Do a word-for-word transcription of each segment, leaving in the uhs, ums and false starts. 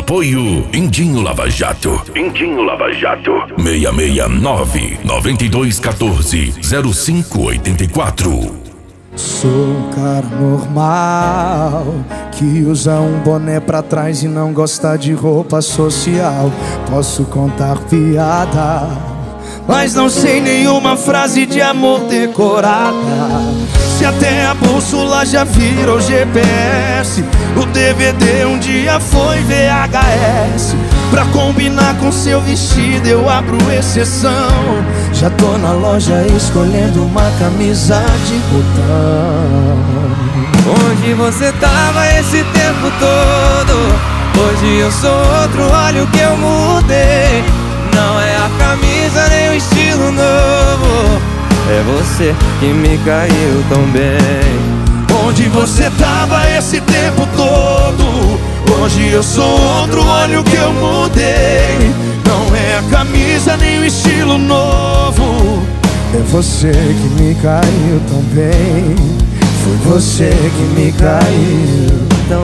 Apoio Indinho Lava Jato. Indinho Lava Jato. seis seis nove, nove dois um quatro, zero cinco oito quatro. Sou um cara normal que usa um boné pra trás e não gosta de roupa social. Posso contar piada, mas não sei nenhuma frase de amor decorada. Se até a bússola já virou G P S, o D V D um dia foi V H S. Pra combinar com seu vestido eu abro exceção. Já tô na loja escolhendo uma camisa de botão. Onde você tava esse tempo todo? Hoje eu sou outro, olha o que eu mudei. Não é a camisa nem o estilo novo, é você que me caiu tão bem. Onde você tava esse tempo todo? Hoje eu sou outro, olha o que eu mudei. Não é a camisa nem o estilo novo, é você que me caiu tão bem. Foi você que me caiu tão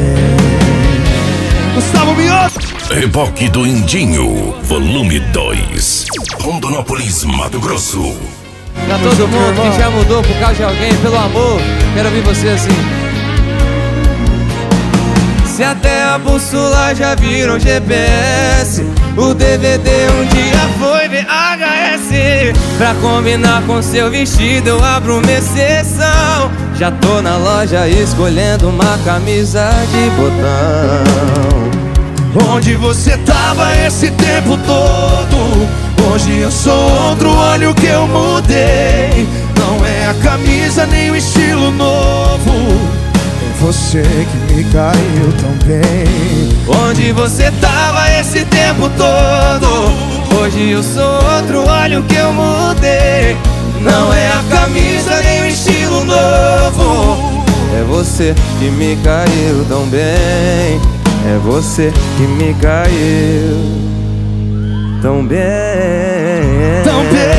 bem. Gustavo Mioto. Reboque do Indinho, volume dois. Rondonópolis, Mato Grosso. Pra todo mundo que já mudou por causa de alguém, pelo amor, quero ouvir você assim. Se até a bússola já virou G P S, o D V D um dia foi V H S. Pra combinar com seu vestido eu abro uma exceção. Já tô na loja escolhendo uma camisa de botão. Onde você tava esse tempo todo? Hoje eu sou outro, olha o que eu mudei. Não é a camisa nem o estilo novo, é você que me caiu tão bem. Onde você tava esse tempo todo? Hoje eu sou outro, olha o que eu mudei. Não é a camisa nem o estilo novo, é você que me caiu tão bem. É você que me caiu tão bem. Tão bem.